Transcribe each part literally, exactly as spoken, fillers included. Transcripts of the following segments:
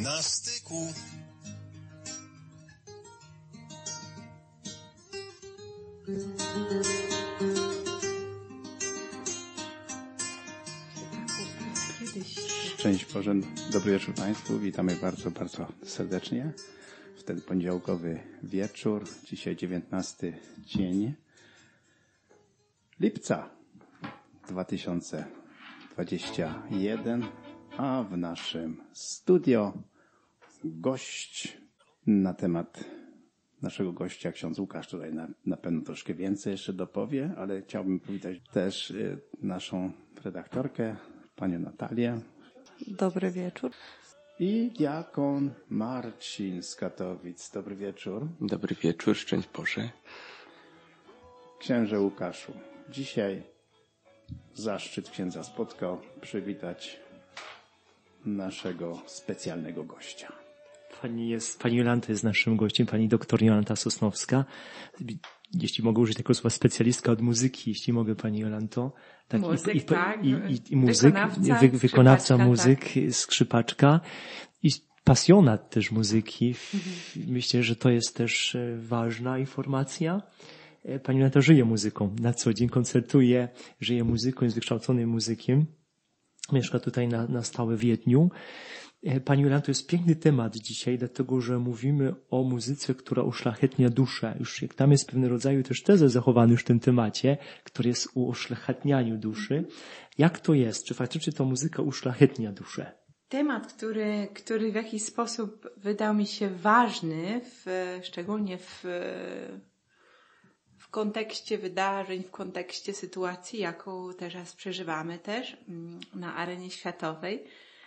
na styku. Szczęść Boże, dobry wieczór Państwu, witamy bardzo, bardzo serdecznie w ten poniedziałkowy wieczór. Dzisiaj dziewiętnasty dzień lipca dwa tysiące dwudziesty pierwszy, a w naszym studio gość na temat naszego gościa, ksiądz Łukasz, tutaj na, na pewno troszkę więcej jeszcze dopowie, ale chciałbym powitać też y, naszą redaktorkę, panią Natalię. Dobry wieczór. I diakon Marcin z Katowic. Dobry wieczór. Dobry wieczór, szczęść Boże. Księże Łukaszu, dzisiaj zaszczyt księdza spotkał przywitać naszego specjalnego gościa. Pani jest, pani Jolanta jest naszym gościem, pani doktor Jolanta Sosnowska. Jeśli mogę użyć tego słowa, specjalistka od muzyki, jeśli mogę, pani Jolanto. Tak, muzyk, i, i, tak. I, i, i muzyk, wykonawca, wy, wykonawca muzyk, tak. Skrzypaczka i pasjonat też muzyki. Mhm. Myślę, że to jest też ważna informacja. Pani Jolanta żyje muzyką na co dzień, koncertuje, żyje muzyką, jest wykształconym muzykiem. Mieszka tutaj na, na stałe w Wiedniu. Pani Jolanto, to jest piękny temat dzisiaj, dlatego że mówimy o muzyce, która uszlachetnia duszę. Już jak tam jest pewnego rodzaju też teza zachowany już w tym temacie, który jest o uszlachetnianiu duszy. Jak to jest? Czy faktycznie ta muzyka uszlachetnia duszę? Temat, który, który w jakiś sposób wydał mi się ważny, w, szczególnie w, w kontekście wydarzeń, w kontekście sytuacji, jaką teraz przeżywamy też na arenie światowej,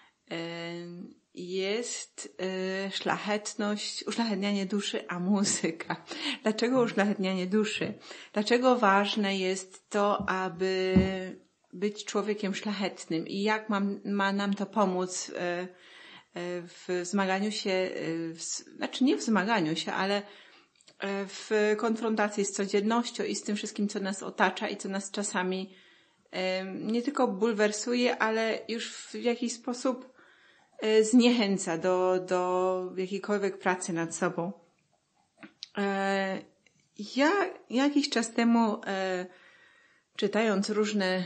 jest szlachetność, uszlachetnianie duszy, a muzyka. Dlaczego uszlachetnianie duszy? Dlaczego ważne jest to, aby być człowiekiem szlachetnym i jak ma, ma nam to pomóc w zmaganiu się, w, znaczy nie w zmaganiu się, ale w konfrontacji z codziennością i z tym wszystkim, co nas otacza i co nas czasami nie tylko bulwersuje, ale już w jakiś sposób zniechęca do, do jakiejkolwiek pracy nad sobą. Ja jakiś czas temu, czytając różne,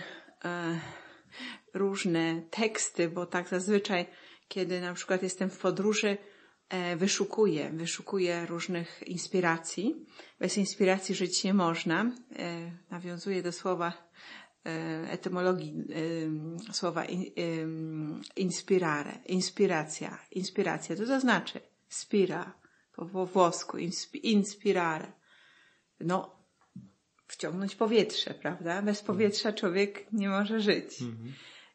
różne teksty, bo tak zazwyczaj, kiedy na przykład jestem w podróży, wyszukuję, wyszukuję różnych inspiracji. Bez inspiracji żyć nie można. Nawiązuję do słowa etymologii słowa inspirare, inspiracja, inspiracja, to to znaczy spira, po, po włosku, inspirare. No, wciągnąć powietrze, prawda? Bez powietrza człowiek nie może żyć. Mm-hmm.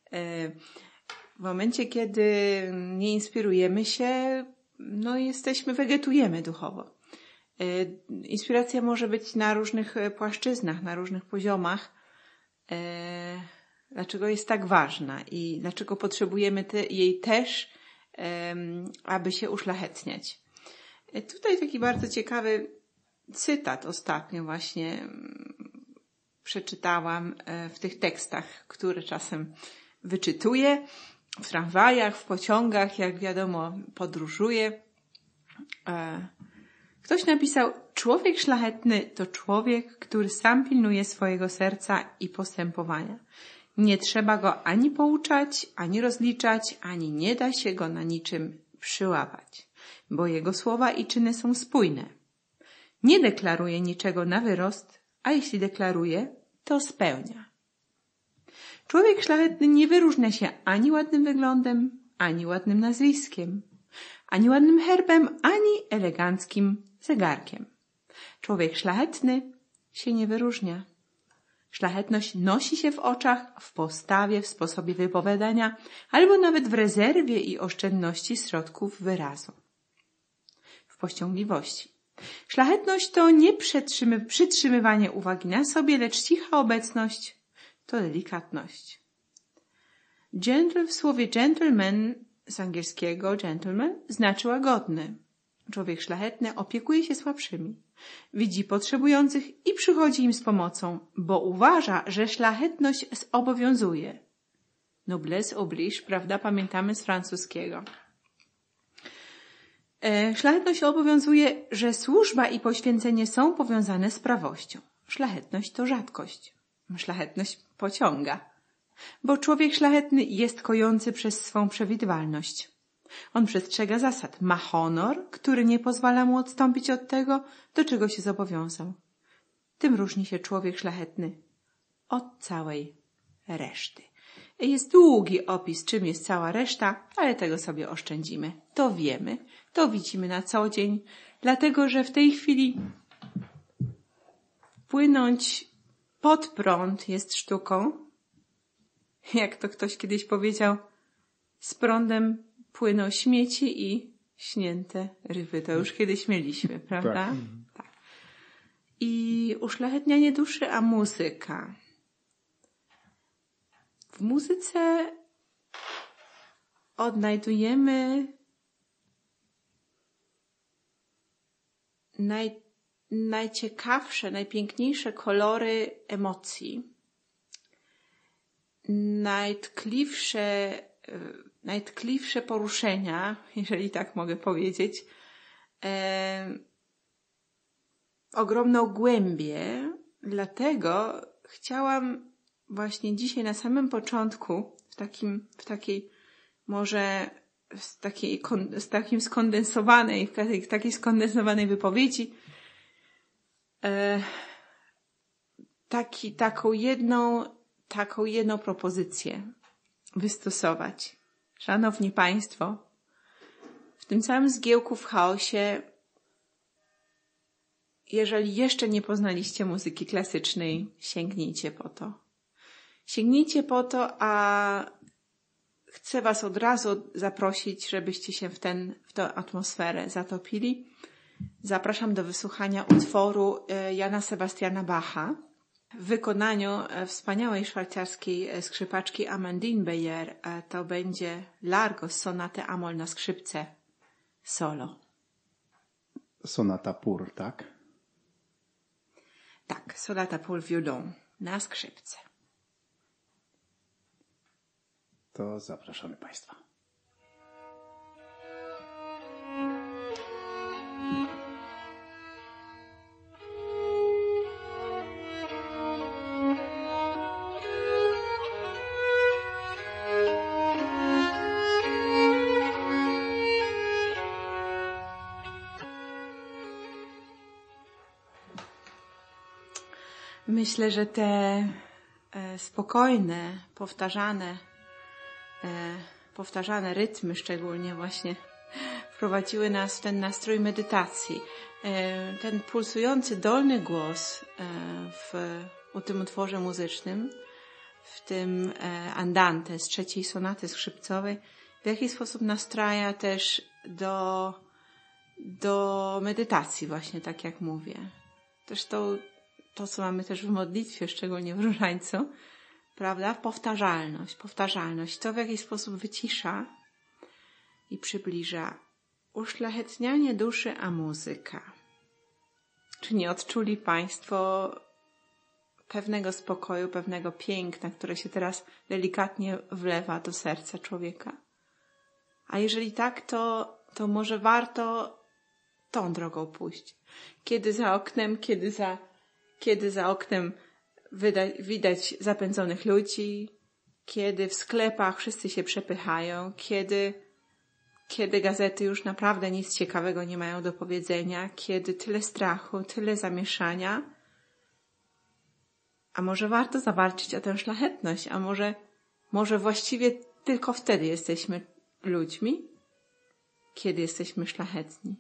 W momencie, kiedy nie inspirujemy się, no jesteśmy, wegetujemy duchowo. Inspiracja może być na różnych płaszczyznach, na różnych poziomach. Dlaczego jest tak ważna i dlaczego potrzebujemy te, jej też, aby się uszlachetniać. Tutaj taki bardzo ciekawy cytat ostatnio właśnie przeczytałam w tych tekstach, które czasem wyczytuję w tramwajach, w pociągach, jak wiadomo, podróżuję. Ktoś napisał: człowiek szlachetny to człowiek, który sam pilnuje swojego serca i postępowania. Nie trzeba go ani pouczać, ani rozliczać, ani nie da się go na niczym przyłapać, bo jego słowa i czyny są spójne. Nie deklaruje niczego na wyrost, a jeśli deklaruje, to spełnia. Człowiek szlachetny nie wyróżnia się ani ładnym wyglądem, ani ładnym nazwiskiem, ani ładnym herbem, ani eleganckim zegarkiem. Człowiek szlachetny się nie wyróżnia. Szlachetność nosi się w oczach, w postawie, w sposobie wypowiadania, albo nawet w rezerwie i oszczędności środków wyrazu. W powściągliwości. Szlachetność to nie przytrzymy, przytrzymywanie uwagi na sobie, lecz cicha obecność to delikatność. Gentle w słowie gentleman z angielskiego gentleman znaczy łagodny. Człowiek szlachetny opiekuje się słabszymi, widzi potrzebujących i przychodzi im z pomocą, bo uważa, że szlachetność zobowiązuje. Noblesse oblige, prawda? Pamiętamy z francuskiego. Szlachetność obowiązuje, że służba i poświęcenie są powiązane z prawością. Szlachetność to rzadkość. Szlachetność pociąga. Bo człowiek szlachetny jest kojący przez swą przewidywalność. On przestrzega zasad. Ma honor, który nie pozwala mu odstąpić od tego, do czego się zobowiązał. Tym różni się człowiek szlachetny od całej reszty. Jest długi opis, czym jest cała reszta, ale tego sobie oszczędzimy. To wiemy, to widzimy na co dzień, dlatego że w tej chwili płynąć pod prąd jest sztuką. Jak to ktoś kiedyś powiedział, z prądem płyną śmieci i śnięte ryby. To już kiedyś mieliśmy, prawda? Tak. Tak. I uszlachetnianie duszy, a muzyka. W muzyce odnajdujemy naj, najciekawsze, najpiękniejsze kolory emocji, najtkliwsze, najtkliwsze poruszenia, jeżeli tak mogę powiedzieć, e, ogromną głębię. Dlatego chciałam właśnie dzisiaj na samym początku, w takim, w takiej może z takiej, z takim skondensowanej, w takiej, w takiej skondensowanej wypowiedzi e, taki, taką jedną, taką jedną propozycję wystosować. Szanowni Państwo, w tym całym zgiełku, w chaosie, jeżeli jeszcze nie poznaliście muzyki klasycznej, sięgnijcie po to. Sięgnijcie po to, a chcę Was od razu zaprosić, żebyście się w, ten, w tę atmosferę zatopili. Zapraszam do wysłuchania utworu Jana Sebastiana Bacha w wykonaniu wspaniałej szwajcarskiej skrzypaczki Amandine Beyer. To będzie Largo z sonaty Amol na skrzypce solo. Sonata pur, tak? Tak, sonata pour violon na skrzypce. To zapraszamy Państwa. Myślę, że te e, spokojne, powtarzane, e, powtarzane rytmy szczególnie właśnie wprowadziły nas w ten nastrój medytacji. E, ten pulsujący dolny głos e, w, u tym utworze muzycznym, w tym e, andante z trzeciej sonaty skrzypcowej, w jakiś sposób nastraja też do, do medytacji właśnie, tak jak mówię. Zresztą to, co mamy też w modlitwie, szczególnie w różańcu, prawda? Powtarzalność, powtarzalność. To w jakiś sposób wycisza i przybliża. Uszlachetnianie duszy, a muzyka. Czy nie odczuli Państwo pewnego spokoju, pewnego piękna, które się teraz delikatnie wlewa do serca człowieka? A jeżeli tak, to, to może warto tą drogą pójść. Kiedy za oknem, kiedy za Kiedy za oknem widać, widać zapędzonych ludzi, kiedy w sklepach wszyscy się przepychają, kiedy, kiedy gazety już naprawdę nic ciekawego nie mają do powiedzenia, kiedy tyle strachu, tyle zamieszania. A może warto zawalczyć o tę szlachetność, a może, może właściwie tylko wtedy jesteśmy ludźmi, kiedy jesteśmy szlachetni.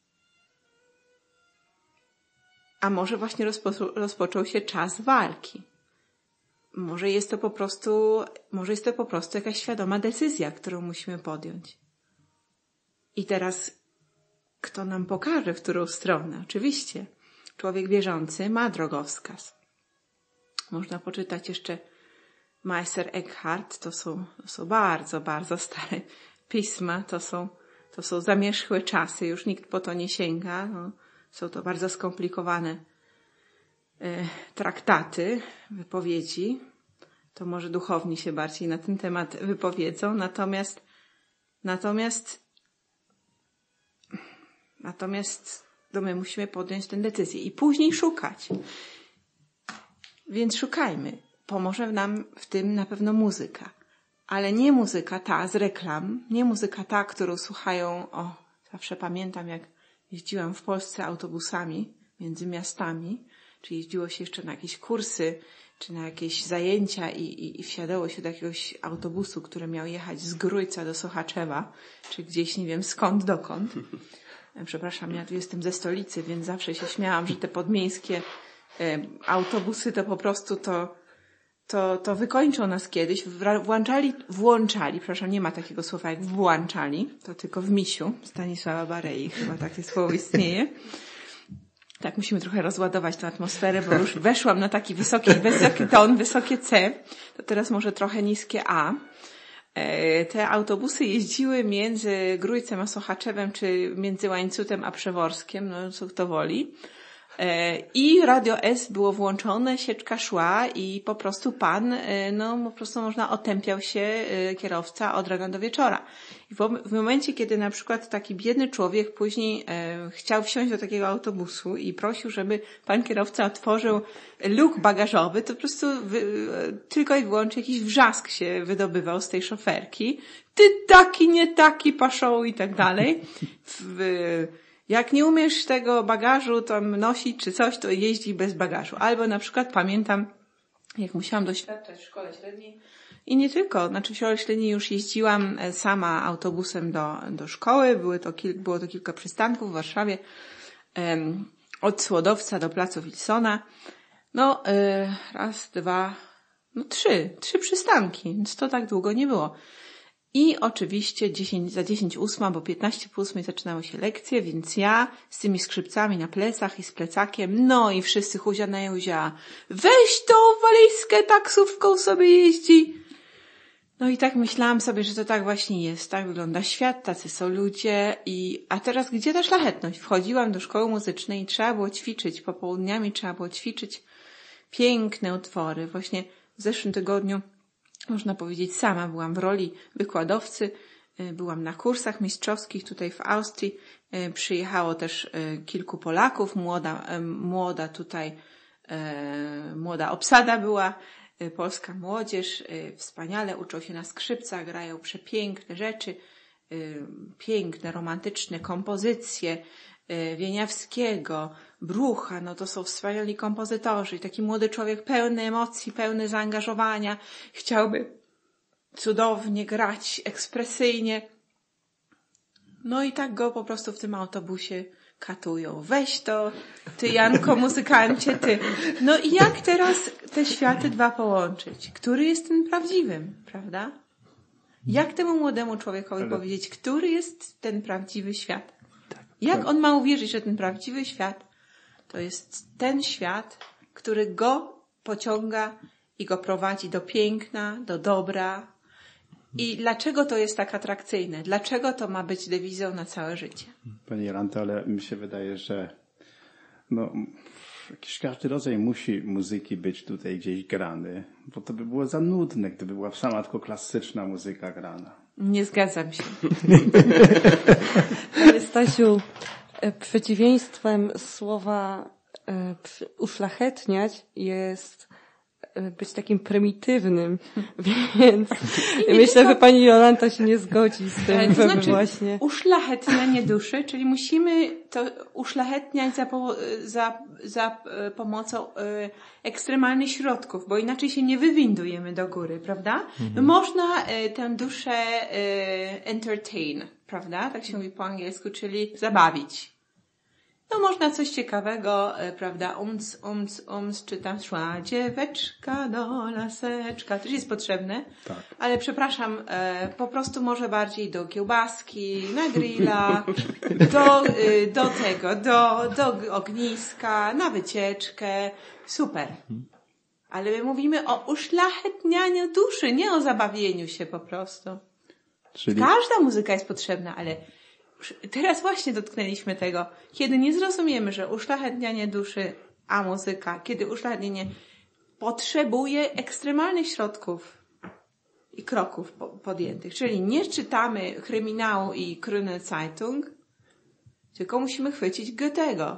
A może właśnie rozpo, rozpoczął się czas walki. Może jest to po prostu, może jest to po prostu jakaś świadoma decyzja, którą musimy podjąć. I teraz kto nam pokaże, w którą stronę? Oczywiście, człowiek wierzący ma drogowskaz. Można poczytać jeszcze Meister Eckhart, to są, to są bardzo, bardzo stare pisma, to są, to są zamierzchłe czasy, już nikt po to nie sięga, no. Są to bardzo skomplikowane e, traktaty, wypowiedzi. To może duchowni się bardziej na ten temat wypowiedzą. Natomiast, natomiast Natomiast no my musimy podjąć tę decyzję i później szukać. Więc szukajmy. Pomoże nam w tym na pewno muzyka. Ale nie muzyka ta z reklam, nie muzyka ta, którą słuchają, o, zawsze pamiętam, jak jeździłam w Polsce autobusami między miastami, czy jeździło się jeszcze na jakieś kursy, czy na jakieś zajęcia i, i, i wsiadało się do jakiegoś autobusu, który miał jechać z Grójca do Sochaczewa, czy gdzieś nie wiem skąd, dokąd. Przepraszam, ja tu jestem ze stolicy, więc zawsze się śmiałam, że te podmiejskie e, autobusy to po prostu to, to, to wykończą nas kiedyś. Włączali, włączali, przepraszam, nie ma takiego słowa jak włączali, to tylko w misiu Stanisława Barei, chyba takie słowo istnieje. Tak, musimy trochę rozładować tę atmosferę, bo już weszłam na taki wysoki, wysoki ton, wysokie C, to teraz może trochę niskie A. Te autobusy jeździły między Grójcem a Sochaczewem, czy między Łańcutem a Przeworskiem, no co kto woli. I Radio S było włączone, sieczka szła i po prostu pan, no po prostu można otępiał się kierowca od rana do wieczora. I w momencie, kiedy na przykład taki biedny człowiek później chciał wsiąść do takiego autobusu i prosił, żeby pan kierowca otworzył luk bagażowy, to po prostu wy, tylko i wyłącznie jakiś wrzask się wydobywał z tej szoferki. Ty taki, nie taki, paszą i tak dalej. W, Jak nie umiesz tego bagażu tam nosić czy coś, to jeździ bez bagażu. Albo na przykład pamiętam, jak musiałam doświadczać w szkole średniej i nie tylko, znaczy w szkole średniej już jeździłam sama autobusem do, do szkoły, były to kil, było to kilka przystanków w Warszawie, um, od Słodowca do Placu Wilsona. No, y, raz, dwa, no trzy, trzy przystanki, więc to tak długo nie było. I oczywiście dziesięć, za dziesięć ósma, bo piętnaście po ósmej zaczynały się lekcje, więc ja z tymi skrzypcami na plecach i z plecakiem, no i wszyscy huzia na juzia, weź tą walizkę, taksówką sobie jeździ. No i tak myślałam sobie, że to tak właśnie jest, tak wygląda świat, tacy są ludzie i, a teraz gdzie ta szlachetność? Wchodziłam do szkoły muzycznej i trzeba było ćwiczyć, popołudniami trzeba było ćwiczyć piękne utwory. Właśnie w zeszłym tygodniu można powiedzieć, sama byłam w roli wykładowcy, byłam na kursach mistrzowskich tutaj w Austrii, przyjechało też kilku Polaków, młoda, młoda tutaj, młoda obsada była, polska młodzież, wspaniale uczą się na skrzypcach, grają przepiękne rzeczy, piękne, romantyczne kompozycje Wieniawskiego, Brucha, no to są wspaniali kompozytorzy i taki młody człowiek pełny emocji, pełny zaangażowania, chciałby cudownie grać, ekspresyjnie. No i tak go po prostu w tym autobusie katują. Weź to, ty Janko, muzykancie, ty. No i jak teraz te światy dwa połączyć? Który jest ten prawdziwym, prawda? Jak temu młodemu człowiekowi Ale... powiedzieć, który jest ten prawdziwy świat? Jak on ma uwierzyć, że ten prawdziwy świat to jest ten świat, który go pociąga i go prowadzi do piękna, do dobra. I dlaczego to jest tak atrakcyjne? Dlaczego to ma być dewizą na całe życie? Pani Jolanto, ale mi się wydaje, że no, jakiś każdy rodzaj musi muzyki być tutaj gdzieś grany, bo to by było za nudne, gdyby była sama tylko klasyczna muzyka grana. Nie zgadzam się. Ale Stasiu, przeciwieństwem słowa uszlachetniać jest być takim prymitywnym, więc myślę, tylko... że pani Jolanta się nie zgodzi z tym, to żeby znaczy, właśnie... uszlachetnianie duszy, czyli musimy to uszlachetniać za, po, za, za pomocą y, ekstremalnych środków, bo inaczej się nie wywindujemy do góry, prawda? Mhm. Można y, tę duszę y, entertain, prawda? Tak się mówi po angielsku, czyli zabawić. No można coś ciekawego, prawda, umc, umc, umc, czy tam szła dzieweczka do laseczka, też jest potrzebne, tak. Ale przepraszam, e, po prostu może bardziej do kiełbaski, na grilla, do, y, do tego, do, do ogniska, na wycieczkę, super. Ale my mówimy o uszlachetnianiu duszy, nie o zabawieniu się po prostu. Czyli... Każda muzyka jest potrzebna, ale teraz właśnie dotknęliśmy tego, kiedy nie zrozumiemy, że uszlachetnianie duszy, a muzyka, kiedy uszlachetnienie potrzebuje ekstremalnych środków i kroków podjętych. Czyli nie czytamy kryminału i Grüne Zeitung, tylko musimy chwycić Goethego.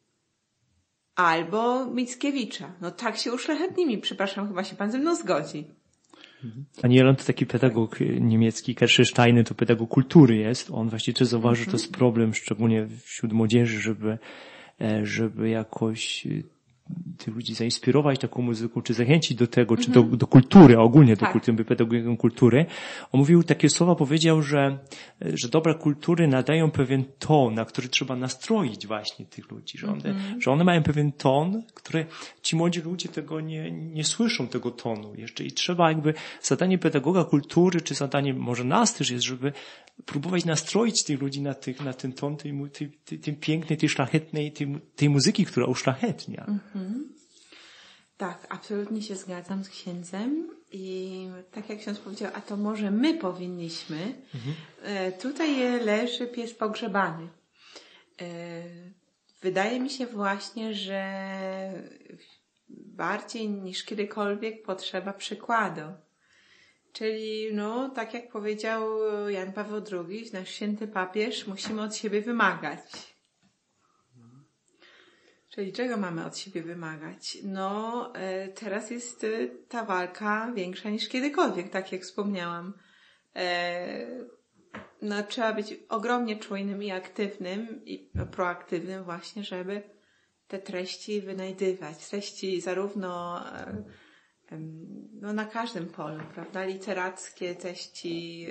Albo Mickiewicza. No tak się uszlachetnimi, przepraszam, chyba się pan ze mną zgodzi. Pani Jolan to taki pedagog niemiecki, Kerszesztajny, to pedagog kultury jest. On właśnie też zauważył, że to jest problem, szczególnie wśród młodzieży, żeby, żeby jakoś tych ludzi zainspirować taką muzyką, czy zachęcić do tego, czy do, do kultury, ogólnie do tak. kultury, pedagogiką kultury. On mówił takie słowa, powiedział, że, że dobra kultury nadają pewien ton, na który trzeba nastroić właśnie tych ludzi, że one, mm-hmm. że one mają pewien ton, który ci młodzi ludzie tego nie, nie słyszą, tego tonu jeszcze i trzeba jakby, zadanie pedagoga kultury, czy zadanie może nas też jest, żeby próbować nastroić tych ludzi na, tych, na ten ton tej, tej, tej, tej pięknej, tej szlachetnej, tej, tej muzyki, która uszlachetnia. Mm-hmm. Tak, absolutnie się zgadzam z księdzem i tak jak ksiądz powiedział, a to może my powinniśmy, mhm. e, tutaj leży pies pogrzebany. E, wydaje mi się właśnie, że bardziej niż kiedykolwiek potrzeba przykładu. Czyli, no, tak jak powiedział Jan Paweł drugi, nasz święty papież, musimy od siebie wymagać. Czyli czego mamy od siebie wymagać? No, teraz jest ta walka większa niż kiedykolwiek, tak jak wspomniałam. No, trzeba być ogromnie czujnym i aktywnym i proaktywnym właśnie, żeby te treści wynajdywać. Treści zarówno no, na każdym polu, prawda? Literackie, treści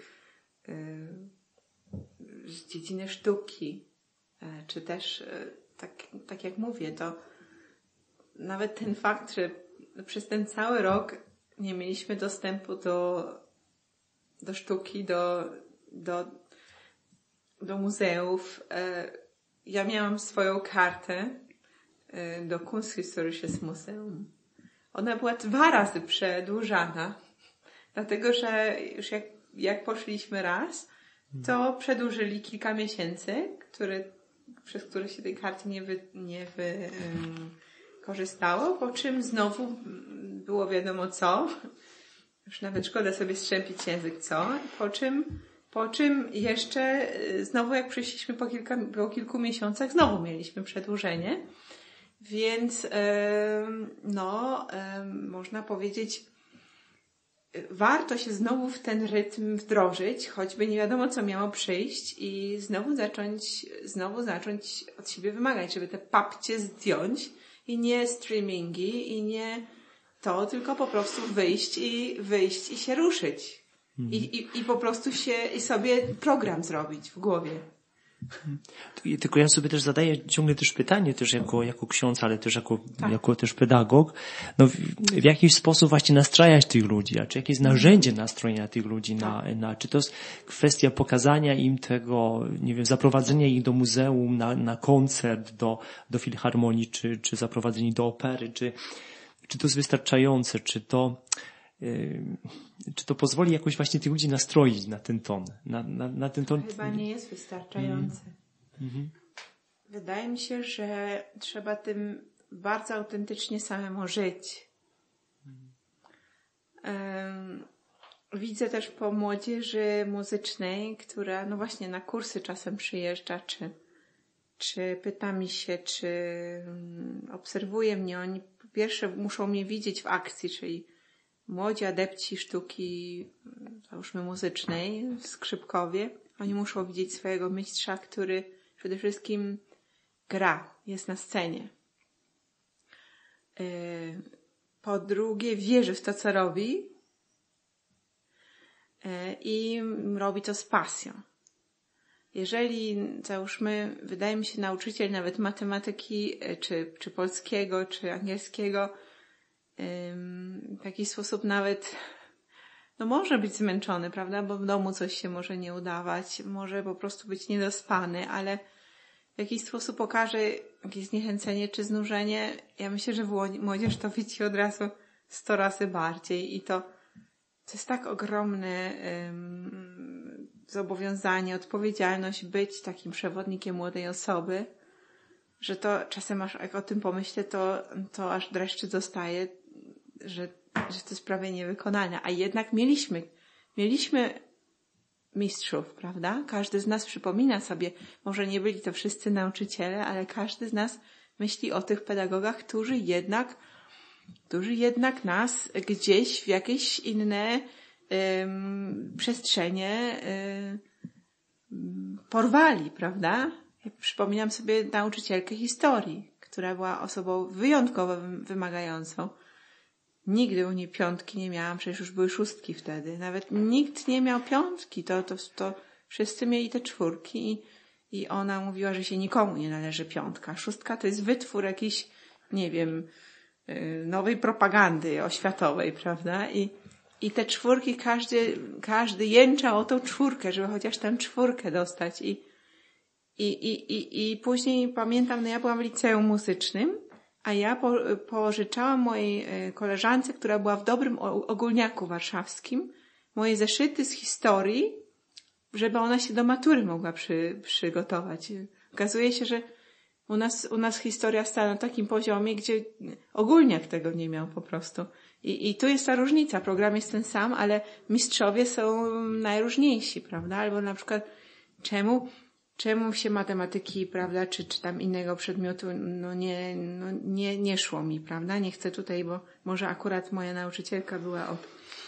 z dziedziny sztuki, czy też Tak, tak jak mówię, to nawet ten fakt, że przez ten cały rok nie mieliśmy dostępu do, do sztuki, do, do, do muzeów. Ja miałam swoją kartę do Kunsthistorisches Museum. Ona była dwa razy przedłużana, dlatego że już jak, jak poszliśmy raz, to przedłużyli kilka miesięcy, które przez które się tej karty nie, wy, nie wy, um, korzystało, po czym znowu było wiadomo co, już nawet szkoda sobie strzępić język co, po czym, po czym jeszcze znowu jak przyszliśmy po, kilka, po kilku miesiącach, znowu mieliśmy przedłużenie, więc um, no, um, można powiedzieć, warto się znowu w ten rytm wdrożyć, choćby nie wiadomo co miało przyjść i znowu zacząć, znowu zacząć od siebie wymagać, żeby te papcie zdjąć i nie streamingi i nie to, tylko po prostu wyjść i wyjść i się ruszyć. Mhm. I, i, i po prostu się, i sobie program zrobić w głowie. Tylko ja sobie też zadaję ciągle też pytanie, też jako, jako ksiądz, ale też jako, tak. jako też pedagog, no w, w jakiś sposób właśnie nastrajać tych ludzi, a czy jakieś narzędzie nastrojenia tych ludzi, na, na, czy to jest kwestia pokazania im tego, nie wiem, zaprowadzenia ich do muzeum, na, na koncert, do, do filharmonii, czy, czy zaprowadzenie do opery, czy, czy to jest wystarczające, czy to, czy to pozwoli jakoś właśnie tych ludzi nastroić na ten ton? Na, na, na ten ton... Chyba nie jest wystarczające. Mm-hmm. Wydaje mi się, że trzeba tym bardzo autentycznie samemu żyć. Um, widzę też po młodzieży muzycznej, która no właśnie na kursy czasem przyjeżdża, czy, czy pyta mi się, czy um, obserwuje mnie. Oni po pierwsze muszą mnie widzieć w akcji, czyli młodzi adepci sztuki, załóżmy muzycznej w Skrzypkowie, oni muszą widzieć swojego mistrza, który przede wszystkim gra, jest na scenie. Po drugie, wierzy w to, co robi i robi to z pasją. Jeżeli, załóżmy, wydaje mi się, nauczyciel nawet matematyki, czy, czy polskiego, czy angielskiego, w jakiś sposób nawet no może być zmęczony, prawda, bo w domu coś się może nie udawać, może po prostu być niedospany, ale w jakiś sposób pokaże jakieś zniechęcenie czy znużenie. Ja myślę, że młodzież to widzi od razu sto razy bardziej i to, to jest tak ogromne um, zobowiązanie, odpowiedzialność być takim przewodnikiem młodej osoby, że to czasem aż jak o tym pomyślę, to, to aż dreszczy dostaje, że, że to jest prawie niewykonalne. A jednak mieliśmy, mieliśmy mistrzów, prawda? Każdy z nas przypomina sobie, może nie byli to wszyscy nauczyciele, ale każdy z nas myśli o tych pedagogach, którzy jednak, którzy jednak nas gdzieś w jakieś inne um, przestrzenie um, porwali, prawda? Ja przypominam sobie nauczycielkę historii, która była osobą wyjątkowo wymagającą. Nigdy u niej piątki nie miałam, przecież już były szóstki wtedy. Nawet nikt nie miał piątki, to, to, to wszyscy mieli te czwórki i, i ona mówiła, że się nikomu nie należy piątka. Szóstka to jest wytwór jakiś, nie wiem, nowej propagandy oświatowej, prawda? I, i te czwórki każdy, każdy jęczał o tą czwórkę, żeby chociaż tę czwórkę dostać. I, i, i, i, i później pamiętam, no ja byłam w liceum muzycznym, a ja po, pożyczałam mojej koleżance, która była w dobrym ogólniaku warszawskim, moje zeszyty z historii, żeby ona się do matury mogła przy, przygotować. Okazuje się, że u nas, u nas historia stała na takim poziomie, gdzie ogólniak tego nie miał po prostu. I, i tu jest ta różnica. Program jest ten sam, ale mistrzowie są najróżniejsi, prawda? Albo na przykład czemu Czemu się matematyki, prawda, czy, czy tam innego przedmiotu, no nie, no nie, nie szło mi, prawda? Nie chcę tutaj, bo może akurat moja nauczycielka była od,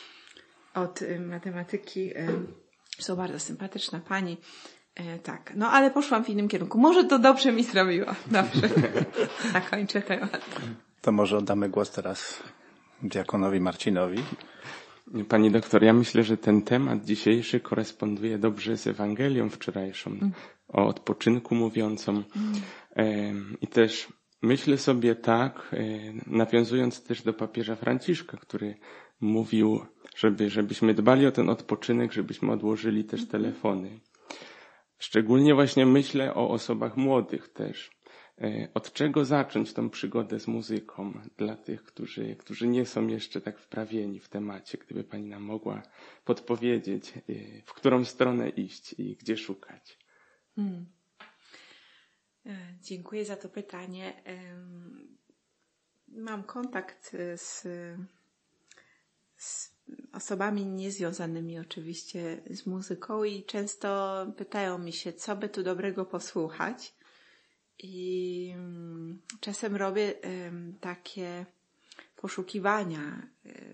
od y, matematyki, y, są bardzo sympatyczna pani, y, tak. No ale poszłam w innym kierunku. Może to dobrze mi zrobiło. Dobrze. Zakończę temat. To może oddamy głos teraz diakonowi Marcinowi. Pani doktor, ja myślę, że ten temat dzisiejszy koresponduje dobrze z Ewangelią wczorajszą, mm. o odpoczynku mówiącą. Mm. I też myślę sobie tak, nawiązując też do papieża Franciszka, który mówił, żeby, żebyśmy dbali o ten odpoczynek, żebyśmy odłożyli też telefony. Szczególnie właśnie myślę o osobach młodych też. Od czego zacząć tą przygodę z muzyką dla tych, którzy, którzy nie są jeszcze tak wprawieni w temacie? Gdyby Pani nam mogła podpowiedzieć, w którą stronę iść i gdzie szukać. Hmm. Dziękuję za to pytanie. Mam kontakt z, z osobami niezwiązanymi oczywiście z muzyką i często pytają mi się, co by tu dobrego posłuchać. I czasem robię um, takie poszukiwania,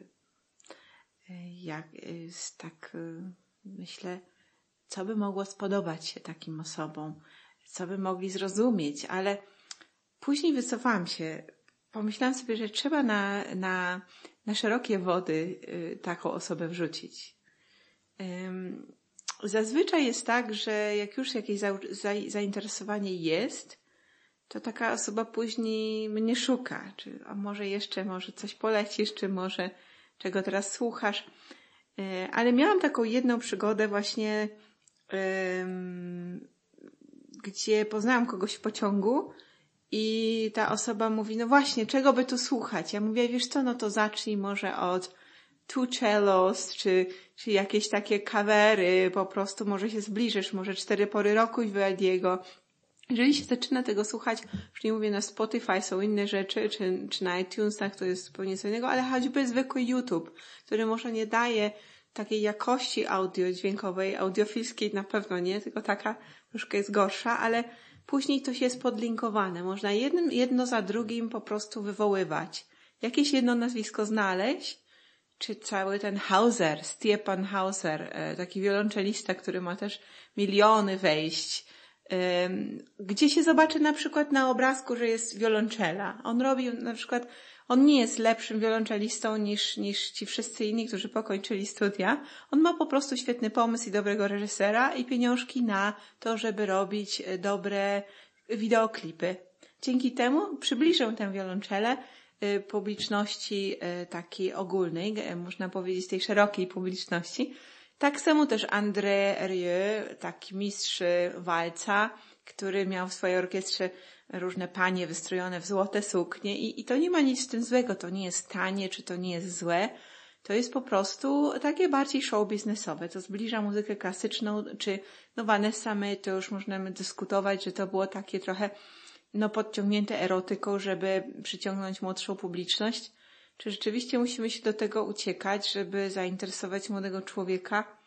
jak, tak myślę, co by mogło spodobać się takim osobom, co by mogli zrozumieć, ale później wycofałam się. Pomyślałam sobie, że trzeba na, na, na szerokie wody taką osobę wrzucić. Um, zazwyczaj jest tak, że jak już jakieś za, za, zainteresowanie jest, to taka osoba później mnie szuka, czy a może jeszcze, może coś polecisz, czy może czego teraz słuchasz. Ale miałam taką jedną przygodę właśnie, um, gdzie poznałam kogoś w pociągu i ta osoba mówi, no właśnie, czego by tu słuchać? Ja mówię, wiesz co, no to zacznij może od two cellos, czy, czy jakieś takie kawery, po prostu może się zbliżysz, może cztery pory roku i Vivaldiego. Jeżeli się zaczyna tego słuchać, już nie mówię na Spotify, są inne rzeczy, czy, czy na iTunesach, to jest zupełnie co innego, ale choćby zwykły YouTube, który może nie daje takiej jakości audio dźwiękowej, audiofilskiej na pewno nie, tylko taka troszkę jest gorsza, ale później to się jest podlinkowane. Można jednym, jedno za drugim po prostu wywoływać. Jakieś jedno nazwisko znaleźć, czy cały ten Hauser, Stefan Hauser, taki wiolonczelista, który ma też miliony wejść, gdzie się zobaczy na przykład na obrazku, że jest wiolonczela. On robił na przykład, on nie jest lepszym wiolonczelistą niż, niż ci wszyscy inni, którzy pokończyli studia. On ma po prostu świetny pomysł i dobrego reżysera i pieniążki na to, żeby robić dobre wideoklipy. Dzięki temu przybliżę tę wiolonczelę publiczności takiej ogólnej, można powiedzieć tej szerokiej publiczności. Tak samo też André Rieu, taki mistrz walca, który miał w swojej orkiestrze różne panie wystrojone w złote suknie i, i to nie ma nic z tym złego, to nie jest tanie, czy to nie jest złe, to jest po prostu takie bardziej show biznesowe, to zbliża muzykę klasyczną, czy no Vanessa May, to już możemy dyskutować, że to było takie trochę no podciągnięte erotyką, żeby przyciągnąć młodszą publiczność. Czy rzeczywiście musimy się do tego uciekać, żeby zainteresować młodego człowieka?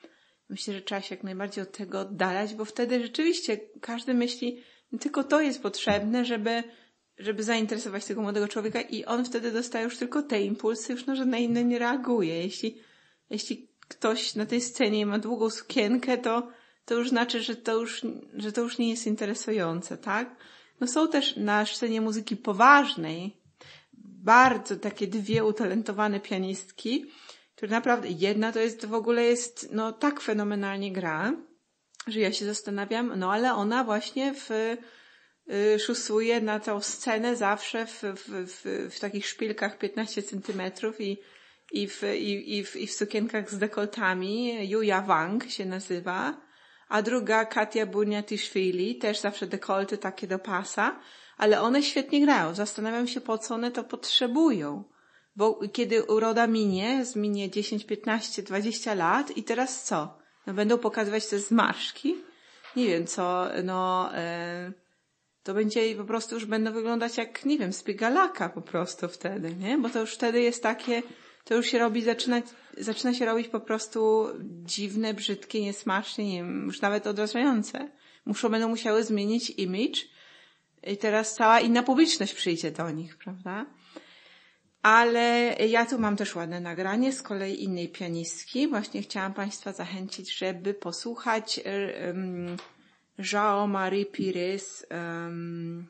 Myślę, że trzeba się jak najbardziej od tego oddalać, bo wtedy rzeczywiście każdy myśli, no tylko to jest potrzebne, żeby, żeby zainteresować tego młodego człowieka i on wtedy dostaje już tylko te impulsy, już na żadne inne nie reaguje. Jeśli, jeśli ktoś na tej scenie ma długą sukienkę, to, to już znaczy, że to już, że to już nie jest interesujące, tak? No są też na scenie muzyki poważnej bardzo takie dwie utalentowane pianistki, które naprawdę, jedna to jest w ogóle jest, no tak fenomenalnie gra, że ja się zastanawiam, no ale ona właśnie w, y, szusuje na tą scenę zawsze w, w, w, w takich szpilkach piętnaście centymetrów i, i, w, i, i, w, i w sukienkach z dekoltami. Julia Wang się nazywa, a druga Katia Burniatiszwili, też zawsze dekolty takie do pasa, ale one świetnie grają. Zastanawiam się, po co one to potrzebują. Bo kiedy uroda minie, zminie dziesięć, piętnaście, dwadzieścia lat i teraz co? No będą pokazywać te zmarszki? Nie wiem co, no e, to będzie po prostu już będą wyglądać jak, nie wiem, spigalaka po prostu wtedy, nie? Bo to już wtedy jest takie, to już się robi, zaczyna, zaczyna się robić po prostu dziwne, brzydkie, niesmaczne, nie wiem, już nawet odrażające. Muszą, będą musiały zmienić image i teraz cała inna publiczność przyjdzie do nich, prawda? Ale ja tu mam też ładne nagranie z kolei innej pianistki. Właśnie chciałam Państwa zachęcić, żeby posłuchać um, Jean-Marie Pires um,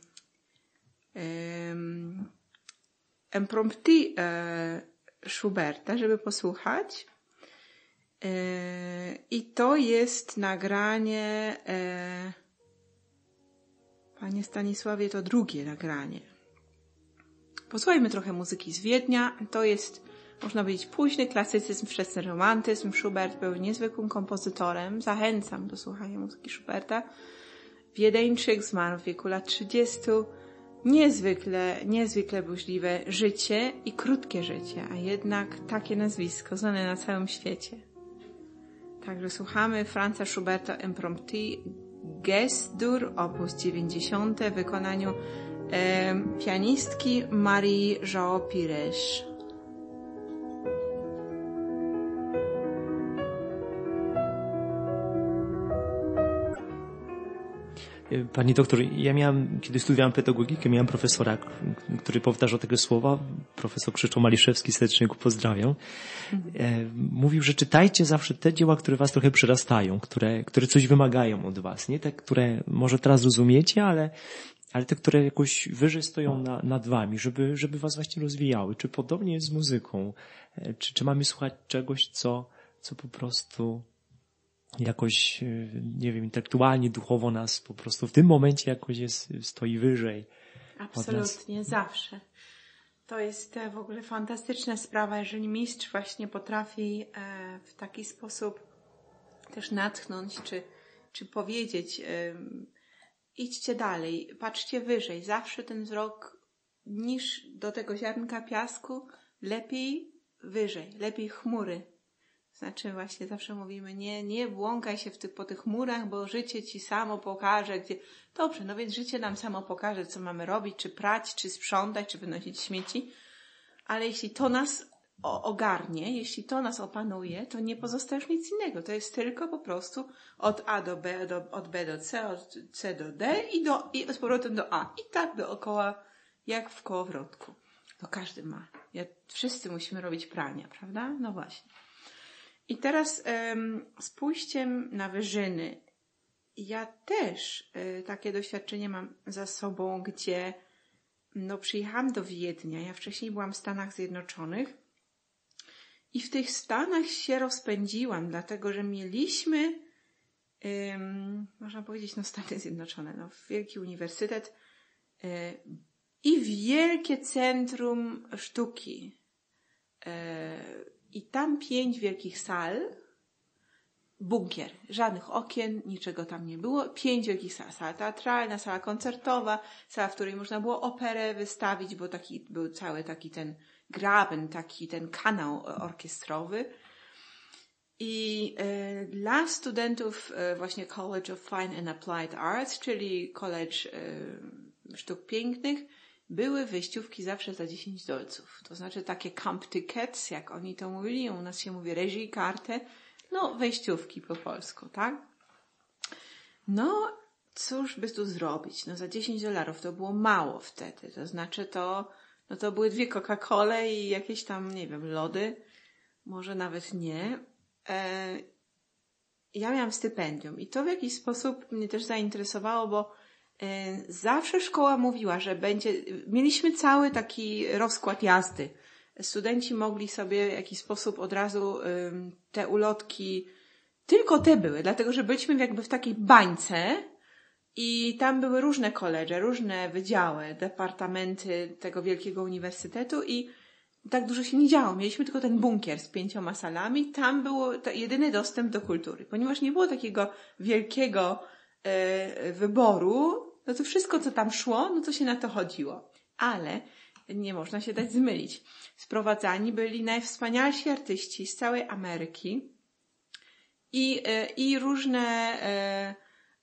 um, Impromptu uh, Schuberta, żeby posłuchać. Uh, I to jest nagranie, uh, Panie Stanisławie, to drugie nagranie. Posłuchajmy trochę muzyki z Wiednia. To jest, można powiedzieć, późny klasycyzm, wczesny romantyzm. Schubert był niezwykłym kompozytorem. Zachęcam do słuchania muzyki Schuberta. Wiedeńczyk zmarł w wieku lat trzydziestu. Niezwykle, niezwykle burzliwe życie i krótkie życie, a jednak takie nazwisko znane na całym świecie. Także słuchamy Franza Schuberta Impromptu Gess-Dur, opus dziewięćdziesiąty w wykonaniu e, pianistki Marie-Jo Pires. Pani doktor, ja miałem, kiedy studiowałem pedagogikę, miałem profesora, który powtarzał tego słowa, profesor Krzysztof Maliszewski, serdecznie go pozdrawiam. Mhm. Mówił, że czytajcie zawsze te dzieła, które was trochę przerastają, które, które coś wymagają od was, nie te, które może teraz rozumiecie, ale, ale te, które jakoś wyżej stoją na, nad wami, żeby, żeby was właśnie rozwijały. Czy podobnie jest z muzyką? Czy, czy mamy słuchać czegoś, co, co po prostu jakoś, nie wiem, intelektualnie, duchowo nas po prostu w tym momencie jakoś jest, stoi wyżej. Absolutnie, zawsze. To jest w ogóle fantastyczna sprawa, jeżeli mistrz właśnie potrafi w taki sposób też natchnąć, czy, czy powiedzieć, idźcie dalej, patrzcie wyżej. Zawsze ten wzrok niż do tego ziarnka piasku, lepiej wyżej, lepiej chmury. Znaczy właśnie zawsze mówimy, nie, nie błąkaj się w tych, po tych chmurach, bo życie ci samo pokaże, gdzie... Dobrze, no więc życie nam samo pokaże, co mamy robić, czy prać, czy sprzątać, czy wynosić śmieci. Ale jeśli to nas ogarnie, jeśli to nas opanuje, to nie pozostaje już nic innego. To jest tylko po prostu od A do B, do, od B do C, od C do D i, do, i z powrotem do A. I tak dookoła, jak w kołowrotku. To każdy ma. Ja, wszyscy musimy robić prania, prawda? No właśnie. I teraz um, spójrzcie na wyżyny. Ja też y, takie doświadczenie mam za sobą, gdzie no, przyjechałam do Wiednia. Ja wcześniej byłam w Stanach Zjednoczonych i w tych Stanach się rozpędziłam, dlatego że mieliśmy, um, można powiedzieć, no Stany Zjednoczone, no, wielki uniwersytet y, i wielkie centrum sztuki. Y, I tam pięć wielkich sal, bunkier, żadnych okien, niczego tam nie było, pięć wielkich sal, sala teatralna, sala koncertowa, sala, w której można było operę wystawić, bo taki był cały taki ten graben, taki ten kanał orkiestrowy. I e, dla studentów e, właśnie College of Fine and Applied Arts, czyli College e, Sztuk Pięknych, były wyjściówki zawsze za dziesięć dolców. To znaczy takie camp tickets, jak oni to mówili. U nas się mówi regie kartę No, wejściówki po polsku, tak? No, cóż by tu zrobić? No, za dziesięć dolarów to było mało wtedy. To znaczy to, no to były dwie Coca-Cole i jakieś tam, nie wiem, lody. Może nawet nie. E, ja miałam stypendium i to w jakiś sposób mnie też zainteresowało, bo e, zawsze szkoła mówiła, że będzie, mieliśmy cały taki rozkład jazdy. Studenci mogli sobie w jakiś sposób od razu e, te ulotki, tylko te były, dlatego że byliśmy jakby w takiej bańce i tam były różne koledże, różne wydziały, departamenty tego wielkiego uniwersytetu i tak dużo się nie działo. Mieliśmy tylko ten bunkier z pięcioma salami. Tam był jedyny dostęp do kultury. Ponieważ nie było takiego wielkiego e, wyboru, no to wszystko, co tam szło, no to się na to chodziło. Ale nie można się dać zmylić. Sprowadzani byli najwspanialsi artyści z całej Ameryki i, e, i różne e,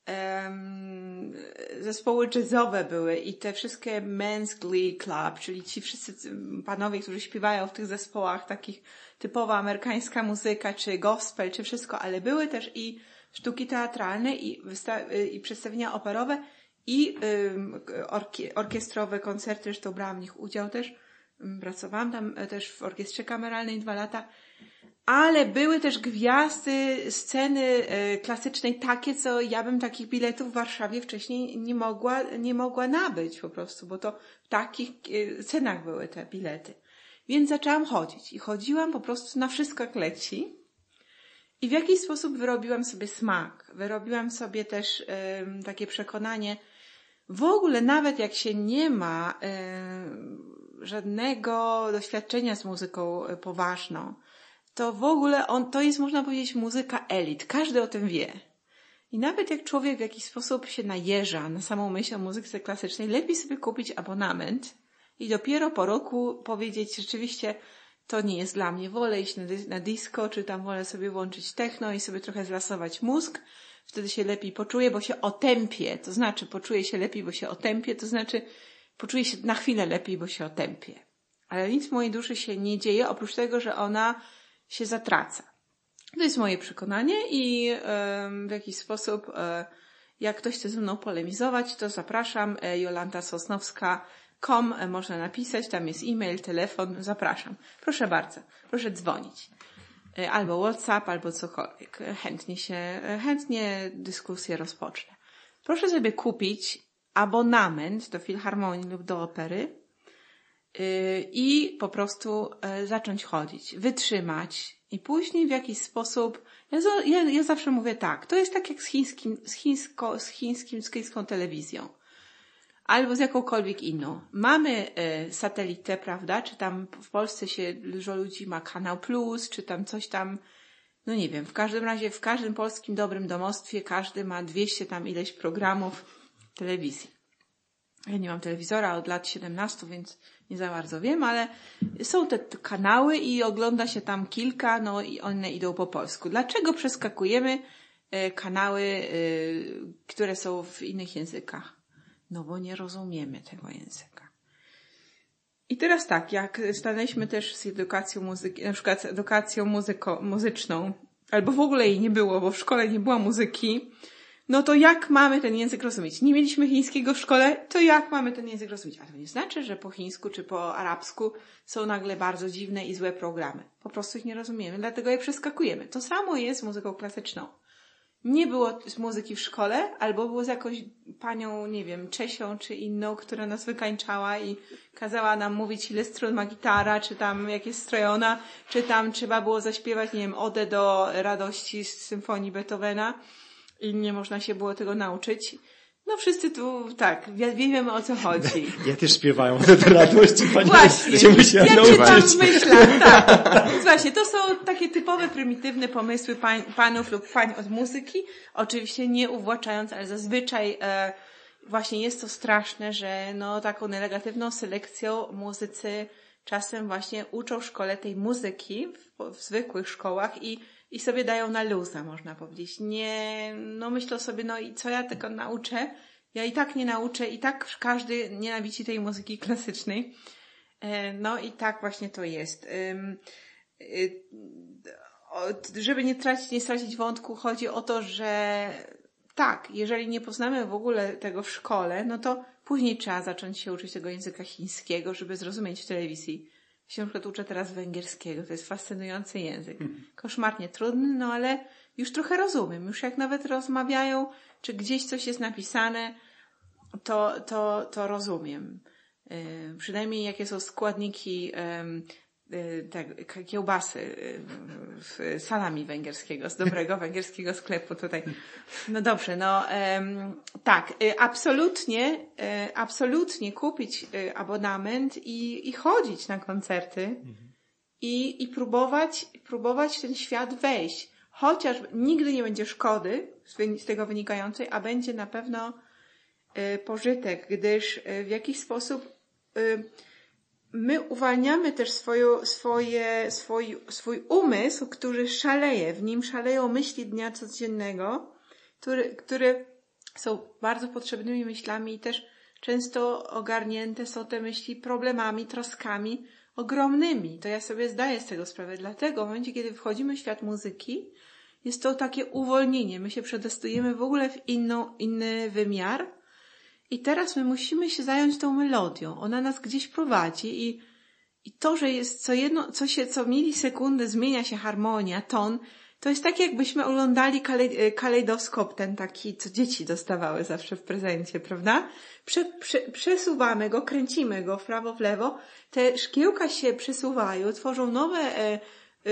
zespoły jazzowe były i te wszystkie Men's Glee Club, czyli ci wszyscy panowie, którzy śpiewają w tych zespołach takich typowa amerykańska muzyka, czy gospel, czy wszystko, ale były też i sztuki teatralne i, wysta- i przedstawienia operowe i um, orki- orkiestrowe koncerty, zresztą brałam w nich udział też, pracowałam tam też w orkiestrze kameralnej dwa lata. Ale były też gwiazdy sceny e, klasycznej takie, co ja bym takich biletów w Warszawie wcześniej nie mogła, nie mogła nabyć po prostu, bo to w takich e, cenach były te bilety. Więc zaczęłam chodzić i chodziłam po prostu na wszystko jak leci i w jakiś sposób wyrobiłam sobie smak. Wyrobiłam sobie też e, takie przekonanie, w ogóle nawet jak się nie ma e, żadnego doświadczenia z muzyką poważną, to w ogóle on, to jest, można powiedzieć, muzyka elit. Każdy o tym wie. I nawet jak człowiek w jakiś sposób się najeża na samą myśl o muzyce klasycznej, lepiej sobie kupić abonament i dopiero po roku powiedzieć, rzeczywiście to nie jest dla mnie. Wolę iść na, na disco, czy tam wolę sobie włączyć techno i sobie trochę zlasować mózg. Wtedy się lepiej poczuję, bo się otępię. To znaczy poczuję się lepiej, bo się otępię. To znaczy poczuję się na chwilę lepiej, bo się otępię. Ale nic w mojej duszy się nie dzieje, oprócz tego, że ona się zatraca. To jest moje przekonanie i w jakiś sposób, jak ktoś chce ze mną polemizować, to zapraszam, jolanta sosnowska kropka com, można napisać, tam jest e-mail, telefon, zapraszam. Proszę bardzo, proszę dzwonić. Albo WhatsApp, albo cokolwiek. Chętnie się, chętnie dyskusję rozpocznę. Proszę sobie kupić abonament do filharmonii lub do opery i po prostu zacząć chodzić, wytrzymać i później w jakiś sposób, ja, ja, ja zawsze mówię tak, to jest tak jak z chińskim, z, chińsko, z chińskim, z chińską telewizją albo z jakąkolwiek inną. Mamy y, satelitę, prawda, czy tam w Polsce się dużo ludzi ma Kanał Plus, czy tam coś tam, no nie wiem, w każdym razie w każdym polskim dobrym domostwie każdy ma dwieście tam ileś programów telewizji. Ja nie mam telewizora od lat siedemnastu, więc nie za bardzo wiem, ale są te kanały i ogląda się tam kilka, no i one idą po polsku. Dlaczego przeskakujemy kanały, które są w innych językach? No bo nie rozumiemy tego języka. I teraz tak, jak stanęliśmy też z edukacją muzyki, na przykład z edukacją muzyko, muzyczną, albo w ogóle jej nie było, bo w szkole nie było muzyki, no to jak mamy ten język rozumieć? Nie mieliśmy chińskiego w szkole, to jak mamy ten język rozumieć? A to nie znaczy, że po chińsku czy po arabsku są nagle bardzo dziwne i złe programy. Po prostu ich nie rozumiemy, dlatego je przeskakujemy. To samo jest z muzyką klasyczną. Nie było z muzyki w szkole, albo było z jakąś panią, nie wiem, Czesią czy inną, która nas wykańczała i kazała nam mówić, ile strun ma gitara, czy tam jak jest strojona, czy tam trzeba było zaśpiewać, nie wiem, odę do radości z symfonii Beethovena i nie można się było tego nauczyć. No wszyscy tu, tak, wiemy o co chodzi. Ja też śpiewałem do radości, pani właśnie, się musiała ja nauczyć. czytam w myślach, tak. Więc właśnie, to są takie typowe, prymitywne pomysły pań, panów lub pań od muzyki. Oczywiście nie uwłaczając, ale zazwyczaj e, właśnie jest to straszne, że no taką negatywną selekcją muzycy czasem właśnie uczą w szkole tej muzyki w, w zwykłych szkołach i i sobie dają na luza, można powiedzieć. Nie, no myślę sobie, no i co ja tego nauczę? Ja i tak nie nauczę, i tak każdy nienawidzi tej muzyki klasycznej. No i tak właśnie to jest. żeby nie tracić, nie stracić wątku, chodzi o to, że tak, jeżeli nie poznamy w ogóle tego w szkole, no to później trzeba zacząć się uczyć tego języka chińskiego, żeby zrozumieć w telewizji. Ja się na przykład uczę teraz węgierskiego, to jest fascynujący język. Koszmarnie trudny, no ale już trochę rozumiem. Już jak nawet rozmawiają, czy gdzieś coś jest napisane, to, to, to rozumiem. Yy, przynajmniej jakie są składniki yy, yy, tak, kiełbasy yy, yy, salami węgierskiego, z dobrego węgierskiego sklepu tutaj. No dobrze, no yy, tak, yy, absolutnie, yy, absolutnie kupić yy, abonament i, i chodzić na koncerty mhm. i, i próbować, próbować w ten świat wejść. Chociaż nigdy nie będzie szkody z, z tego wynikającej, a będzie na pewno y, pożytek, gdyż y, w jakiś sposób y, my uwalniamy też swoją, swoje, swój, swój umysł, który szaleje. W nim szaleją myśli dnia codziennego, które, które są bardzo potrzebnymi myślami i też często ogarnięte są te myśli problemami, troskami ogromnymi. To ja sobie zdaję z tego sprawę. Dlatego w momencie, kiedy wchodzimy w świat muzyki, jest to takie uwolnienie. My się przedostujemy w ogóle w inną, inny wymiar i teraz my musimy się zająć tą melodią. Ona nas gdzieś prowadzi i, i to, że jest co jedno, co się, co milisekundę zmienia się harmonia, ton, to jest tak, jakbyśmy oglądali kalej, kalejdoskop ten taki, co dzieci dostawały zawsze w prezencie, prawda? Prze, prze, przesuwamy go, kręcimy go w prawo, w lewo, te szkiełka się przesuwają, tworzą nowe e, y, y,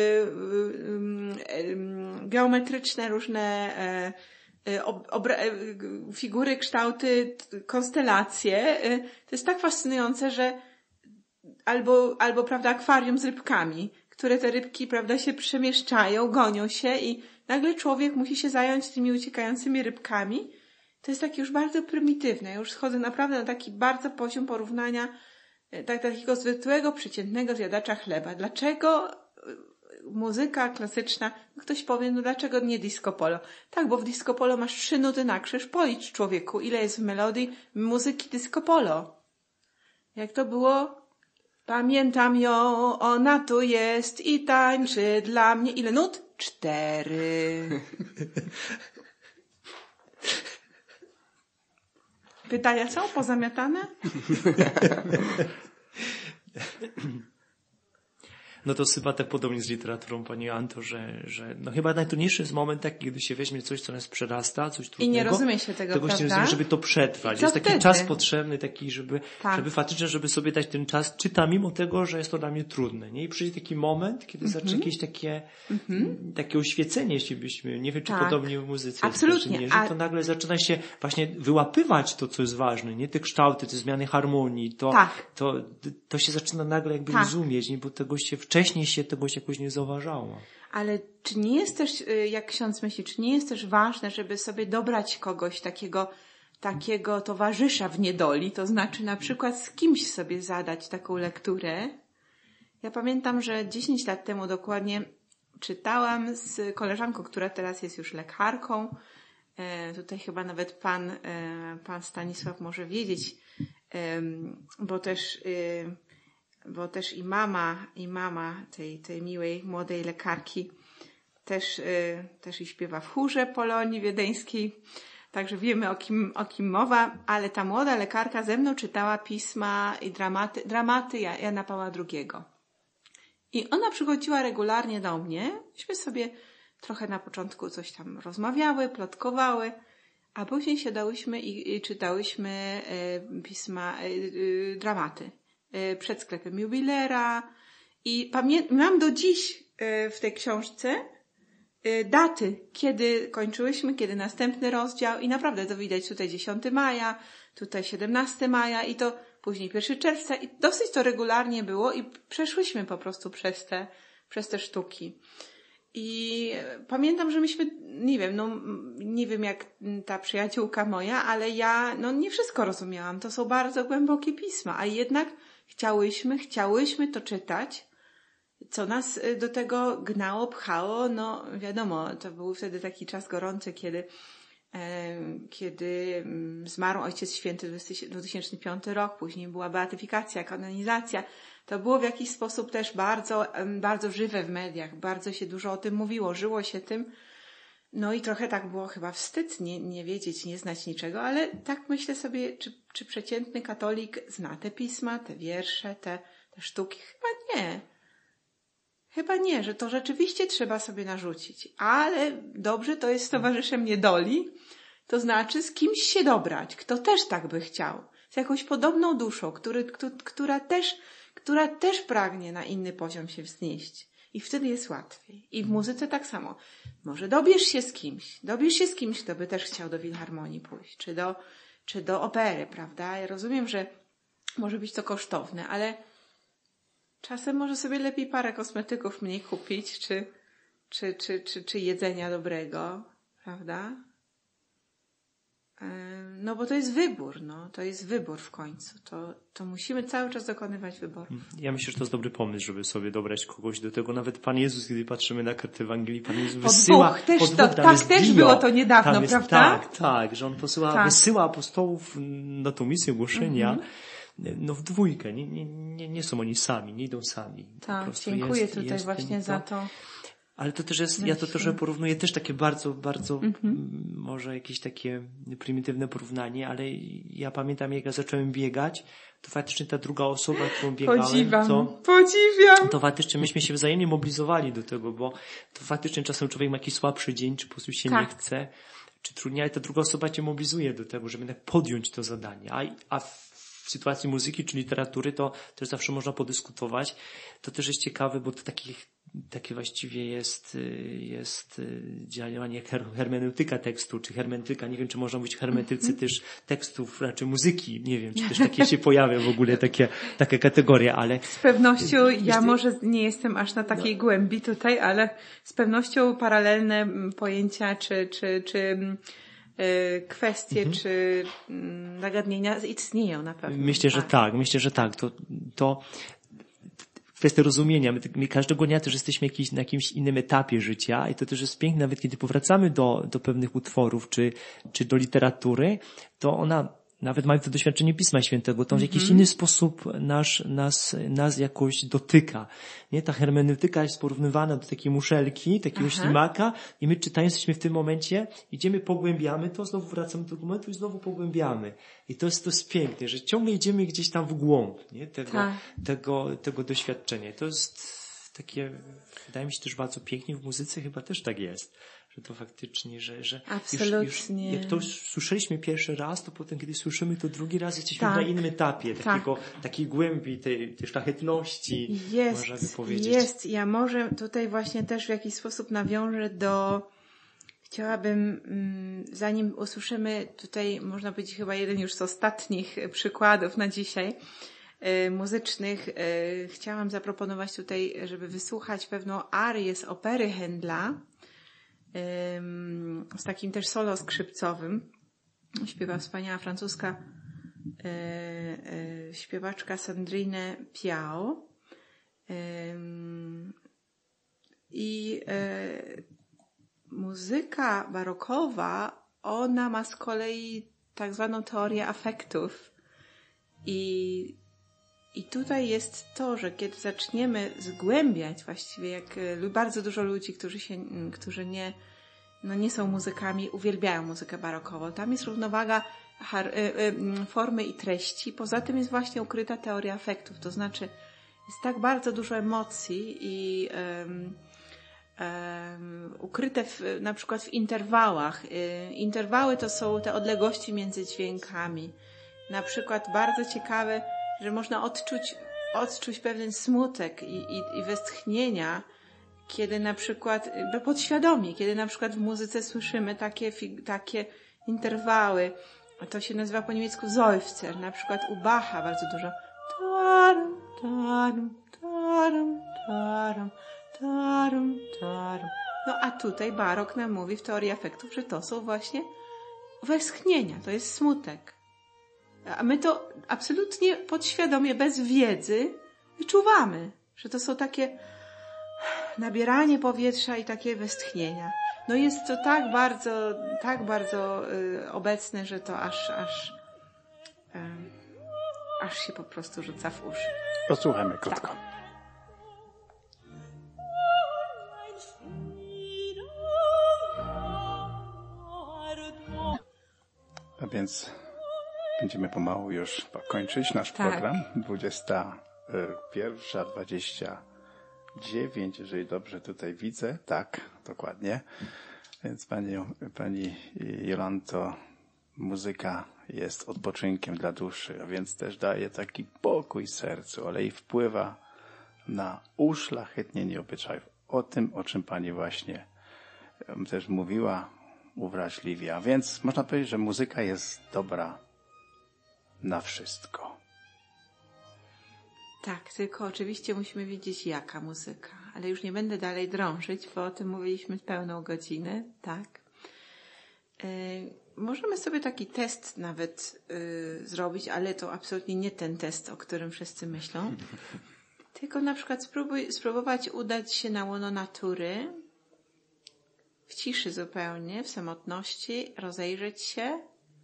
y, y, geometryczne różne e, obra, e, figury, kształty, konstelacje. E, to jest tak fascynujące, że albo, albo prawda, akwarium z rybkami, które te rybki, prawda, się przemieszczają, gonią się i nagle człowiek musi się zająć tymi uciekającymi rybkami. To jest takie już bardzo prymitywne. Ja już schodzę naprawdę na taki bardzo poziom porównania tak, takiego zwykłego, przeciętnego zjadacza chleba. Dlaczego muzyka klasyczna, ktoś powie, no dlaczego nie disco polo? Tak, bo w disco polo masz trzy nuty na krzyż, policz człowieku, ile jest w melodii muzyki disco polo. Jak to było? Pamiętam ją, ona tu jest i tańczy dla mnie. Ile nut? Cztery. Pytania są pozamiatane? No to chyba tak podobnie z literaturą, Pani Anto, że, że no chyba najtrudniejszy jest moment taki, kiedy się weźmie coś, co nas przerasta, coś trudnego. I nie rozumie się tego, tego prawda? Nie rozumie, żeby to przetrwać. Jest taki wtedy? czas potrzebny, taki, żeby, tak. żeby faktycznie, żeby sobie dać ten czas, czyta mimo tego, że jest to dla mnie trudne, nie? I przyjdzie taki moment, kiedy mm-hmm. zacznie jakieś takie, mm-hmm. takie oświecenie, jeśli byśmy, nie wiem, czy tak. podobnie w muzyce. Absolutnie. Jest, że A... to nagle zaczyna się właśnie wyłapywać to, co jest ważne, nie? Te kształty, te zmiany harmonii, to, tak. to, to się zaczyna nagle jakby tak. rozumieć, nie? Bo tego się, wcześniej się tego się jakoś nie zauważało. Ale czy nie jest też, jak ksiądz myśli, czy nie jest też ważne, żeby sobie dobrać kogoś takiego, takiego towarzysza w niedoli, to znaczy na przykład z kimś sobie zadać taką lekturę? Ja pamiętam, że dziesięć lat temu dokładnie czytałam z koleżanką, która teraz jest już lekarką. E, tutaj chyba nawet pan, e, pan Stanisław może wiedzieć, e, bo też... E, bo też i mama, i mama tej, tej miłej, młodej lekarki też, y, też i śpiewa w chórze Polonii Wiedeńskiej, także wiemy o kim, o kim mowa, ale ta młoda lekarka ze mną czytała pisma i dramaty, dramaty Jana Pawła drugiego. I ona przychodziła regularnie do mnie, myśmy sobie trochę na początku coś tam rozmawiały, plotkowały, a później siadałyśmy i, i czytałyśmy y, pisma, y, y, dramaty przed sklepem jubilera i pamię- mam do dziś w tej książce daty, kiedy kończyłyśmy, kiedy następny rozdział i naprawdę to widać tutaj dziesiątego maja, tutaj siedemnastego maja i to później pierwszego czerwca i dosyć to regularnie było i przeszłyśmy po prostu przez te, przez te sztuki. I pamiętam, że myśmy, nie wiem, no nie wiem jak ta przyjaciółka moja, ale ja no nie wszystko rozumiałam. To są bardzo głębokie pisma, a jednak chciałyśmy, chciałyśmy to czytać, co nas do tego gnało, pchało. No wiadomo, to był wtedy taki czas gorący, kiedy, e, kiedy zmarł Ojciec Święty dwa tysiące piąty rok, później była beatyfikacja, kanonizacja. To było w jakiś sposób też bardzo, bardzo żywe w mediach. Bardzo się dużo o tym mówiło, żyło się tym. No i trochę tak było chyba wstyd nie, nie wiedzieć, nie znać niczego, ale tak myślę sobie, czy, czy przeciętny katolik zna te pisma, te wiersze, te, te sztuki? Chyba nie. Chyba nie, że to rzeczywiście trzeba sobie narzucić. Ale dobrze to jest z towarzyszem niedoli, to znaczy z kimś się dobrać, kto też tak by chciał. Z jakąś podobną duszą, który, kto, która, też, która też pragnie na inny poziom się wznieść. I wtedy jest łatwiej. I w muzyce tak samo. Może dobierz się z kimś. Dobierz się z kimś, kto by też chciał do filharmonii pójść. Czy do, czy do opery, prawda? Ja rozumiem, że może być to kosztowne, ale czasem może sobie lepiej parę kosmetyków mniej kupić, czy, czy, czy, czy, czy jedzenia dobrego, prawda? No bo to jest wybór, no. To jest wybór w końcu. To, to musimy cały czas dokonywać wyborów. Ja myślę, że to jest dobry pomysł, żeby sobie dobrać kogoś do tego. Nawet Pan Jezus, kiedy patrzymy na kartę Ewangelii, Pan Jezus po wysyła... Dwóch, też po to, dwóch, tak też dio, było to niedawno, jest, prawda? Tak, tak, że On posyła, tak. wysyła apostołów na tą misję głoszenia. Mm-hmm. No w dwójkę. Nie, nie, nie, nie są oni sami, nie idą sami. Tak, dziękuję jest, tutaj jest właśnie za to. Ale to też jest, ja to trochę porównuję, też takie bardzo, bardzo, mm-hmm. może jakieś takie prymitywne porównanie, ale ja pamiętam, jak ja zacząłem biegać, to faktycznie ta druga osoba, którą biegałem, Podziwiam, to, podziwiam. to faktycznie myśmy się wzajemnie mobilizowali do tego, bo to faktycznie czasem człowiek ma jakiś słabszy dzień, czy po prostu się tak. nie chce, czy trudniej, ale ta druga osoba cię mobilizuje do tego, żeby jednak podjąć to zadanie. A, a w sytuacji muzyki czy literatury to też zawsze można podyskutować. To też jest ciekawe, bo to takich takie właściwie jest, jest działanie jak hermeneutyka tekstu, czy hermeneutyka, nie wiem, czy można mówić hermeneutyce mm-hmm. też tekstów, raczej muzyki, nie wiem, czy też takie się pojawia w ogóle takie, takie kategorie, ale... Z pewnością, ja może nie jestem aż na takiej no. głębi tutaj, ale z pewnością paralelne pojęcia, czy, czy, czy kwestie, mm-hmm. czy zagadnienia istnieją na pewno. Myślę, że tak, myślę, że tak. To, to kwestia rozumienia. My, my każdego dnia też jesteśmy jakiś, na jakimś innym etapie życia i to też jest piękne, nawet kiedy powracamy do, do pewnych utworów czy, czy do literatury, to ona, nawet mając to doświadczenie Pisma Świętego, to w jakiś mm-hmm. inny sposób nas, nas, nas jakoś dotyka. Nie? Ta hermeneutyka jest porównywana do takiej muszelki, takiego Aha. ślimaka i my czytając jesteśmy w tym momencie, idziemy, pogłębiamy to, znowu wracamy do argumentu i znowu pogłębiamy. I to jest, to jest piękne, że ciągle idziemy gdzieś tam w głąb, nie? Tego, tak. tego, tego doświadczenia. I to jest takie, wydaje mi się też bardzo pięknie w muzyce chyba też tak jest. Że to faktycznie, że, że Absolutnie. Już, już jak to słyszeliśmy pierwszy raz, to potem, kiedy słyszymy to drugi raz, jesteśmy tak. na innym etapie takiego, tak. takiej głębi, tej, tej szlachetności, jest, można by powiedzieć. Jest, ja może tutaj właśnie też w jakiś sposób nawiążę do, chciałabym, zanim usłyszymy tutaj, można powiedzieć chyba jeden już z ostatnich przykładów na dzisiaj, muzycznych, chciałam zaproponować tutaj, żeby wysłuchać pewną arię z opery Händla, z takim też solo skrzypcowym. Śpiewa wspaniała francuska e, e, śpiewaczka Sandrine Piao. E, I e, muzyka barokowa, ona ma z kolei tak zwaną teorię afektów. I, i tutaj jest to, że kiedy zaczniemy zgłębiać właściwie, jak bardzo dużo ludzi, którzy się, którzy nie, no nie są muzykami, uwielbiają muzykę barokową. Tam jest równowaga har, y, y, formy i treści. Poza tym jest właśnie ukryta teoria afektów. To znaczy jest tak bardzo dużo emocji i um, um, ukryte w, na przykład w interwałach. Y, interwały to są te odległości między dźwiękami. Na przykład bardzo ciekawe, że można odczuć, odczuć pewien smutek i, i, i westchnienia, kiedy na przykład, podświadomie, kiedy na przykład w muzyce słyszymy takie, takie interwały. To się nazywa po niemiecku Seufzer. Na przykład u Bacha bardzo dużo. Tarum, tarum, tarum, tarum, tarum, tarum. No a tutaj barok nam mówi w teorii afektów, że to są właśnie westchnienia, to jest smutek. A my to absolutnie podświadomie, bez wiedzy wyczuwamy, że to są takie nabieranie powietrza i takie westchnienia. No jest to tak bardzo, tak bardzo y, obecne, że to aż, aż, y, aż się po prostu rzuca w uszy. Posłuchajmy krótko. Tak. A więc będziemy pomału już kończyć nasz tak. program. dwudziesta pierwsza dwadzieścia dziewięć, jeżeli dobrze tutaj widzę. Tak, dokładnie. Więc pani, pani Jolanto, muzyka jest odpoczynkiem dla duszy, a więc też daje taki pokój sercu, ale i wpływa na uszlachetnienie obyczajów. O tym, o czym pani właśnie też mówiła, uwrażliwia. Więc można powiedzieć, że muzyka jest dobra na wszystko. Tak, tylko oczywiście musimy wiedzieć, jaka muzyka. Ale już nie będę dalej drążyć, bo o tym mówiliśmy pełną godzinę, tak. Yy, możemy sobie taki test nawet yy, zrobić, ale to absolutnie nie ten test, o którym wszyscy myślą. Tylko na przykład spróbuj, spróbować udać się na łono natury, w ciszy zupełnie, w samotności, rozejrzeć się,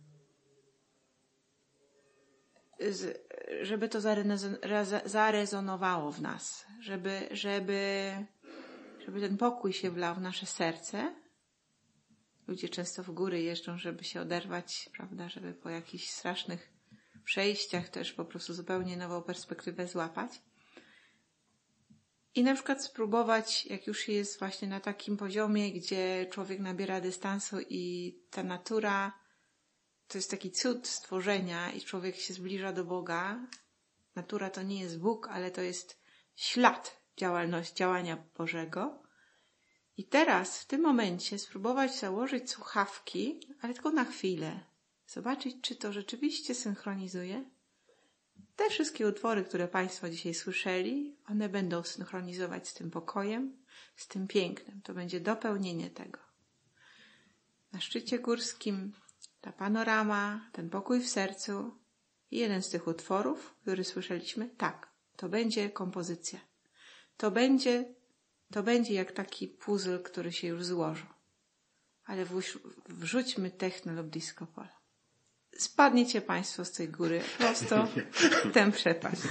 z, żeby to zarezonowało w nas, żeby, żeby, żeby ten pokój się wlał w nasze serce. Ludzie często w góry jeżdżą, żeby się oderwać, prawda, żeby po jakichś strasznych przejściach też po prostu zupełnie nową perspektywę złapać. I na przykład spróbować, jak już jest właśnie na takim poziomie, gdzie człowiek nabiera dystansu i ta natura to jest taki cud stworzenia i człowiek się zbliża do Boga. Natura to nie jest Bóg, ale to jest ślad działalności, działania Bożego. I teraz w tym momencie spróbować założyć słuchawki, ale tylko na chwilę. Zobaczyć, czy to rzeczywiście synchronizuje. Te wszystkie utwory, które Państwo dzisiaj słyszeli, one będą synchronizować z tym pokojem, z tym pięknem. To będzie dopełnienie tego. Na szczycie górskim ta panorama, ten pokój w sercu i jeden z tych utworów, który słyszeliśmy, tak, to będzie kompozycja. To będzie, to będzie jak taki puzzle, który się już złożył. Ale wrzućmy techno lub disco polo. Spadniecie Państwo z tej góry prosto w tę przepaść.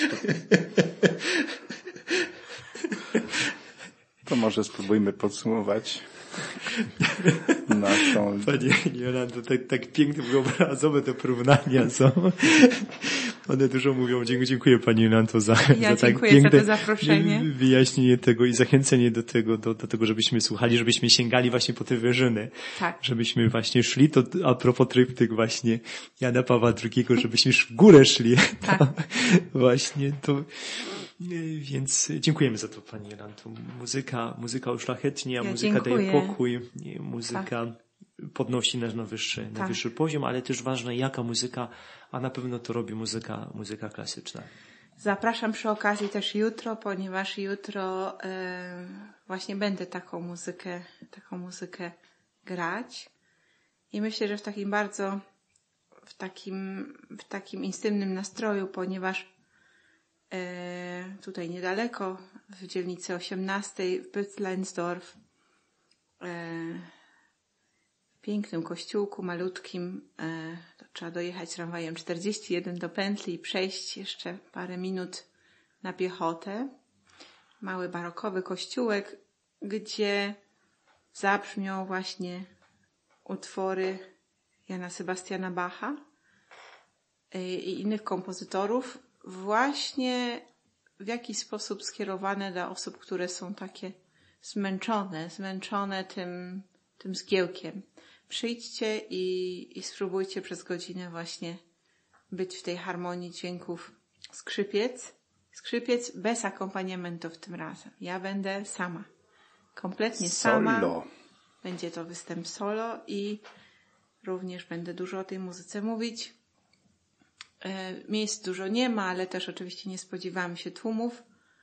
To może spróbujmy podsumować naszą... Panie Jolanto, tak, tak piękne, wyobrazowe te porównania są. One dużo mówią. Dziękuję Pani Jolanto za, ja za tak piękne za to zaproszenie. wyjaśnienie tego i zachęcenie do tego, do, do tego, żebyśmy słuchali, żebyśmy sięgali właśnie po te wyżyny. Tak. Żebyśmy właśnie szli, to a propos tryptyk właśnie Jana Pawła drugiego, żebyśmy w górę szli. Tak. To, właśnie to... Więc dziękujemy za to, Pani Jolanto. Muzyka, muzyka uszlachetnia, ja muzyka dziękuję. daje pokój, muzyka tak. podnosi nas na wyższy, tak. na wyższy poziom, ale też ważne jaka muzyka, a na pewno to robi muzyka, muzyka klasyczna. Zapraszam przy okazji też jutro, ponieważ jutro e, właśnie będę taką muzykę, taką muzykę grać i myślę, że w takim bardzo, w takim, w takim intymnym nastroju, ponieważ E, tutaj niedaleko, w dzielnicy osiemnastej, w Bützleinsdorf, e, w pięknym kościółku, malutkim, e, to trzeba dojechać tramwajem czterdzieści jeden do pętli i przejść jeszcze parę minut na piechotę. Mały barokowy kościółek, gdzie zabrzmią właśnie utwory Jana Sebastiana Bacha e, i innych kompozytorów, właśnie w jakiś sposób skierowane do osób, które są takie zmęczone, zmęczone tym, tym zgiełkiem. Przyjdźcie i, i spróbujcie przez godzinę właśnie być w tej harmonii dźwięków skrzypiec. Skrzypiec bez akompaniamentów tym razem. Ja będę sama. Kompletnie sama. Solo. Będzie to występ solo i również będę dużo o tej muzyce mówić. Miejsc dużo nie ma, ale też oczywiście nie spodziewamy się tłumów.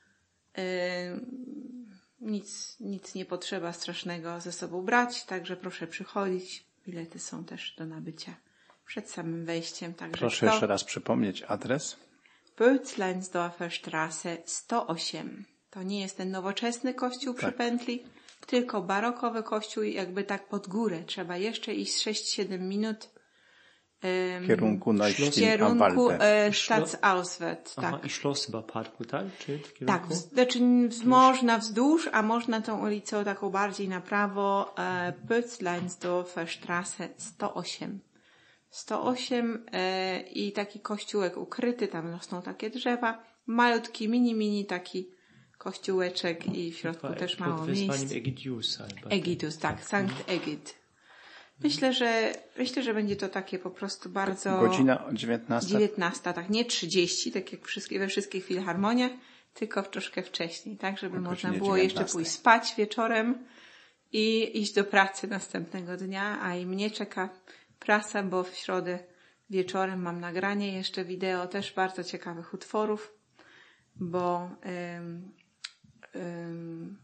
Nic, nic nie potrzeba strasznego ze sobą brać, także proszę przychodzić. Bilety są też do nabycia przed samym wejściem. Także proszę to... jeszcze raz przypomnieć adres. Bützleinsdorfer Straße sto osiem. To nie jest ten nowoczesny kościół przy tak. pętli, tylko barokowy kościół, jakby tak pod górę. Trzeba jeszcze iść sześć siedem minut. W kierunku na w kierunku e, Stadtauswärts, tak. Aha, i Schlossba Parku, tak? Czy w kierunku? Tak, znaczy można wzdłuż, a można tą ulicą taką bardziej na prawo, e, Bötzleinsdorfer Straße sto osiem. sto osiem e, i taki kościółek ukryty, tam rosną takie drzewa, malutki, mini, mini taki kościółeczek i w środku Pod, też pod mało miejsc. Egidiusa. Egidius, tak, Sankt Egid. Myślę, że myślę, że będzie to takie po prostu bardzo... Godzina dziewiętnasta. dziewiętnasta, tak, nie trzydzieści, tak jak wszystkie, we wszystkich filharmoniach, tylko troszkę wcześniej, tak, żeby można było jeszcze pójść spać wieczorem i iść do pracy następnego dnia, a i mnie czeka prasa, bo w środę wieczorem mam nagranie jeszcze wideo też bardzo ciekawych utworów, bo ym, ym,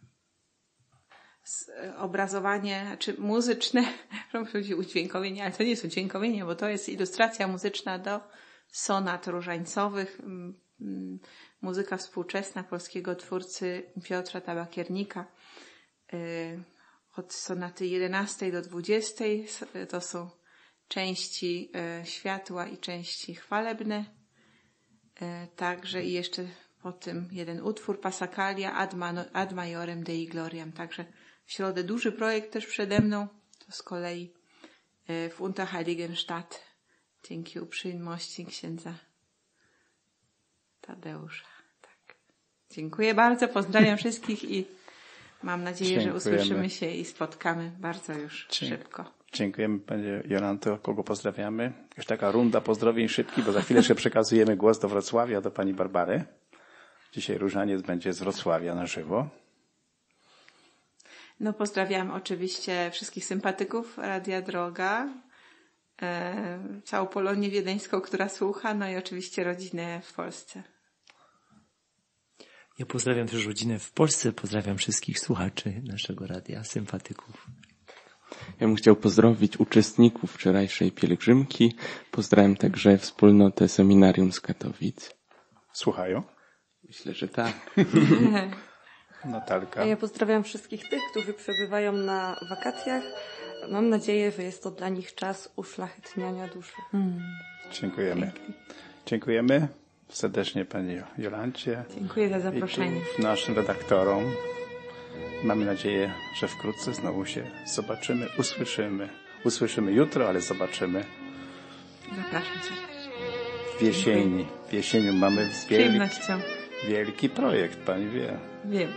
obrazowanie, czy muzyczne, muszę powiedzieć udźwiękowienie, ale to nie jest udźwiękowienie, bo to jest ilustracja muzyczna do sonat różańcowych, muzyka współczesna polskiego twórcy Piotra Tabakiernika. Od sonaty jedenastej do dwudziestej to są części światła i części chwalebne. Także i jeszcze po tym jeden utwór Passacaglia ad, ad majorem Dei gloriam. Także w środę duży projekt też przede mną. To z kolei w Unterheiligenstadt dzięki uprzejmości księdza Tadeusza. Tak. Dziękuję bardzo, pozdrawiam wszystkich i mam nadzieję, Dziękujemy. że usłyszymy się i spotkamy bardzo już Dzie- szybko. Dziękujemy Pani Jolanto, kogo pozdrawiamy. Już taka runda pozdrowień szybkich, bo za chwilę jeszcze przekazujemy głos do Wrocławia, do Pani Barbary. Dzisiaj różaniec będzie z Wrocławia na żywo. No pozdrawiam oczywiście wszystkich sympatyków Radia Droga, e, całą Polonię wiedeńską, która słucha, no i oczywiście rodzinę w Polsce. Ja pozdrawiam też rodzinę w Polsce, pozdrawiam wszystkich słuchaczy naszego radia, sympatyków. Ja bym chciał pozdrowić uczestników wczorajszej pielgrzymki. Pozdrawiam także wspólnotę Seminarium z Katowic. Słuchają? Myślę, że tak. Natalka. A ja pozdrawiam wszystkich tych, którzy przebywają na wakacjach. Mam nadzieję, że jest to dla nich czas uszlachetniania duszy. Hmm. Dziękujemy. Dziękujemy serdecznie Pani Jolancie. Dziękuję za zaproszenie. I naszym redaktorom. Mamy nadzieję, że wkrótce znowu się zobaczymy, usłyszymy. Usłyszymy jutro, ale zobaczymy. Zapraszam serdecznie. W jesieni. W jesieniu mamy Z wielki, przyjemnością. wielki projekt, Pani wie. Wiem.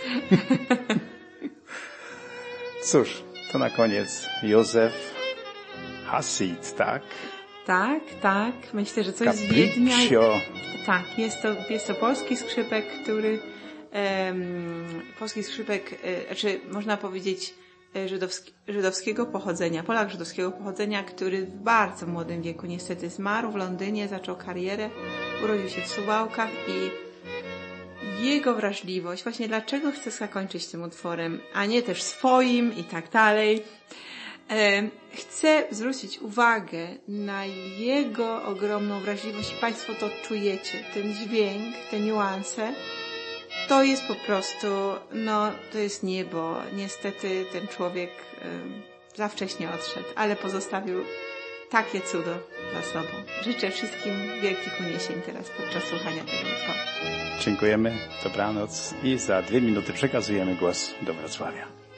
Cóż, to na koniec Józef Hasid, tak? Tak, tak. Myślę, że coś z Wiednia. Capriccio. Tak, jest to, jest to polski skrzypek, który um, polski skrzypek, e, znaczy można powiedzieć e, żydowski, żydowskiego pochodzenia, Polak żydowskiego pochodzenia, który w bardzo młodym wieku niestety zmarł w Londynie, zaczął karierę, urodził się w Suwałkach i jego wrażliwość, właśnie dlaczego chcę zakończyć tym utworem, a nie też swoim i tak dalej. Chcę zwrócić uwagę na jego ogromną wrażliwość i Państwo to czujecie, ten dźwięk, te niuanse. To jest po prostu, no, to jest niebo. Niestety ten człowiek um, za wcześnie odszedł, ale pozostawił takie cudo za sobą. Życzę wszystkim wielkich uniesień teraz podczas słuchania tego utworu. Dziękujemy, dobranoc i za dwie minuty przekazujemy głos do Wrocławia.